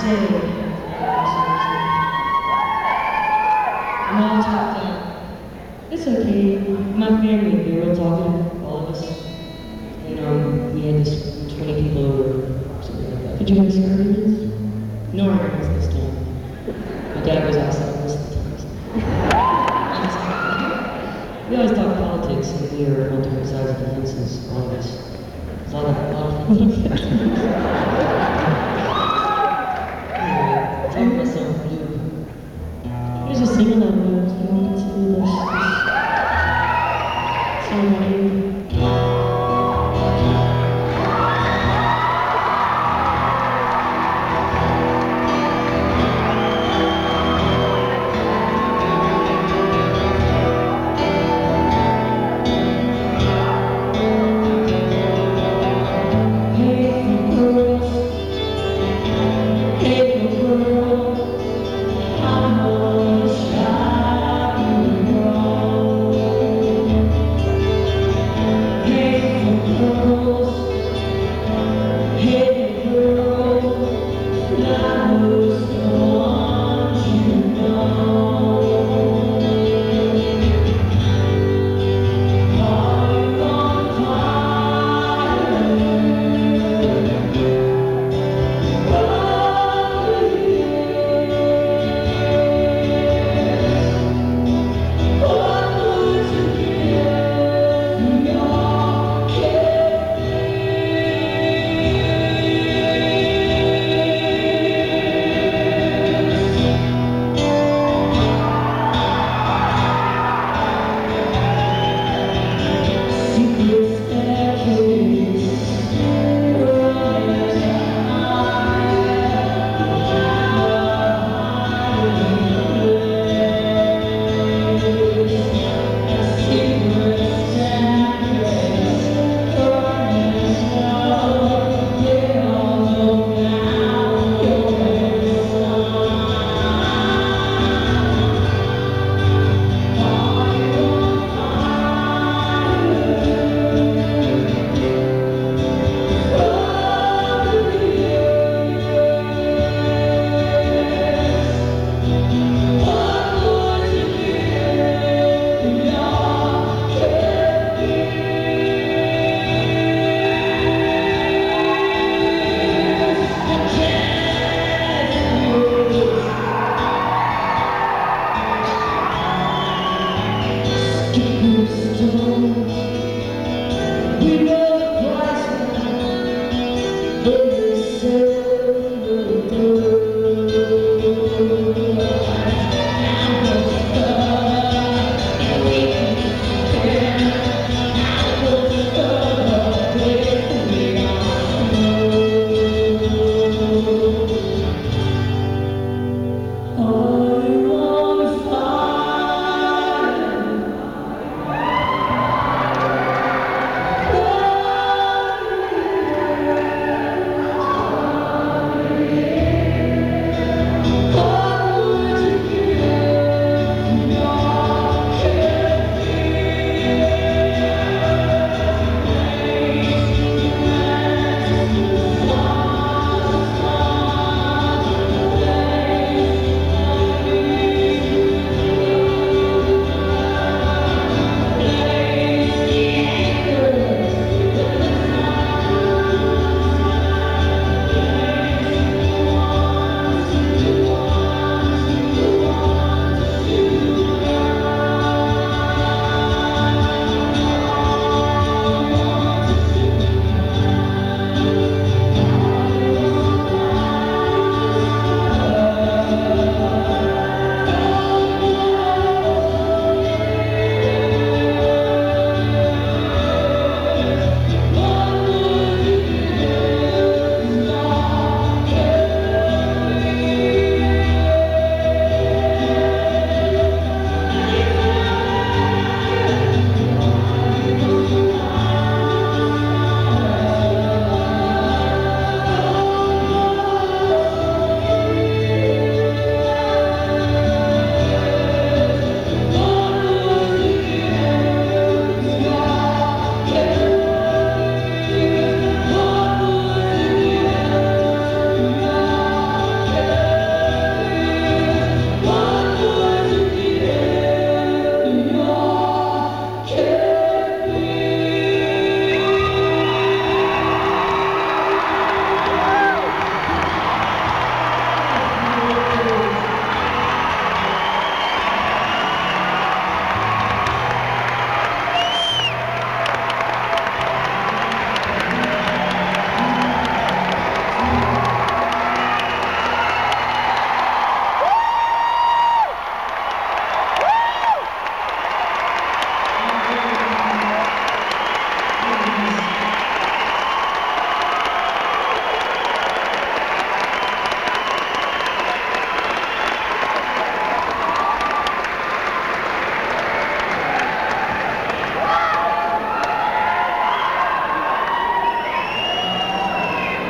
I'm all talked out. It's okay. My family, we were talking, all of us. And we had this 20 people over, something like that. Did you have experience? No arguments this time. My dad was outside most of the times. We always talk politics, and we were on different sides of the fences, all of us. It's all that, a lot of fun. Anyway, talking about something new. Here's a single that we want to do this. So,